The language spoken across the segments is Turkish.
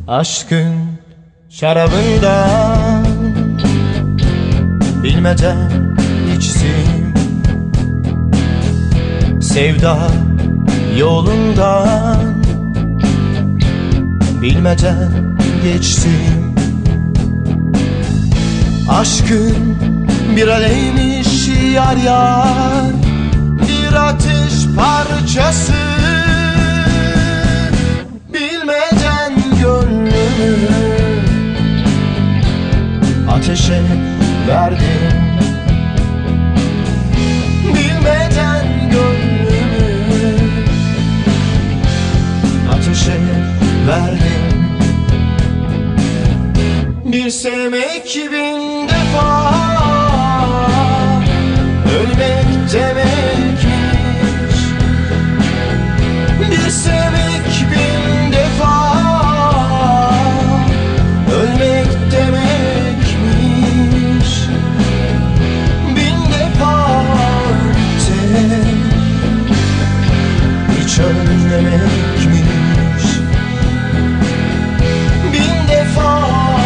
Aşkın şarabından bilmeden içtim, sevda yolundan bilmeden geçtim. Aşkın bir aleymiş yar yar, bir ateş parçası, bilmeden gönlümü ateşe verdim. Bilmeden gönlümü ateşe verdim. Bir sevmek bin defa ölmek demekmiş. Bir sevmek bin defa ölmek demekmiş. Bin defa hiç ölmemekmiş. Bin defa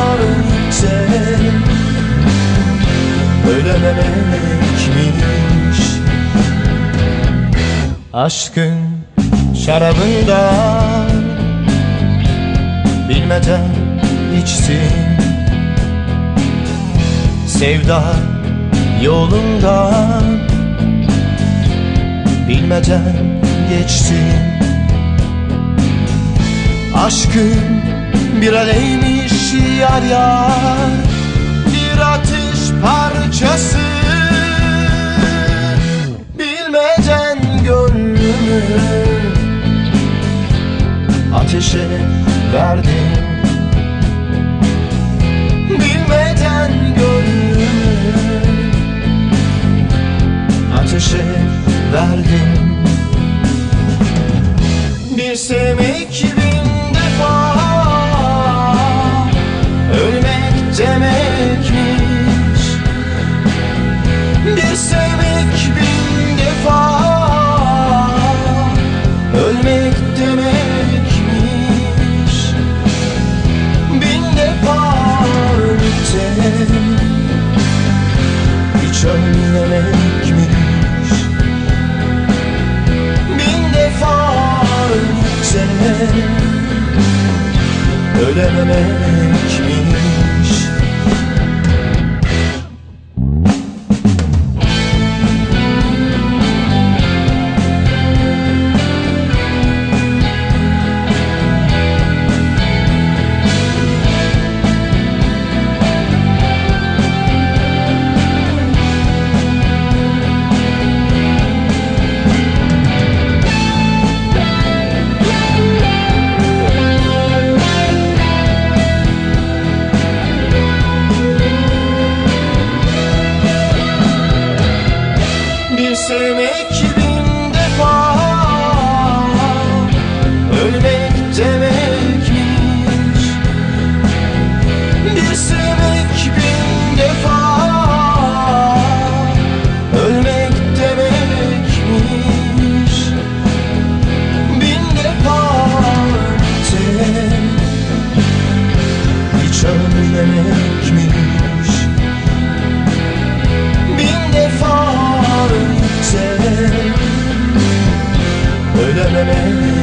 ölememekmiş. Aşkın şarabından bilmeden içtim, sevda yolundan bilmeden geçtim. Aşkın bir aleymiş yar yar, bir ateş parçası, bilmeden gönlümü ateşe verdim. Bilmeden gönlümü ateşe verdim. Bir sevmek bin defa ölmek demekmiş. Bir sevmek bin defa ölmek demekmiş. Bin defa hiç ölmemekmiş. Bin defa ölememekmiş. Bir sevmek bin defa ölmek demekmiş. Bir sevmek bin defa ölmek demekmiş. Bin defa hiç ölmemekmiş. Bin defa ölememekmiş.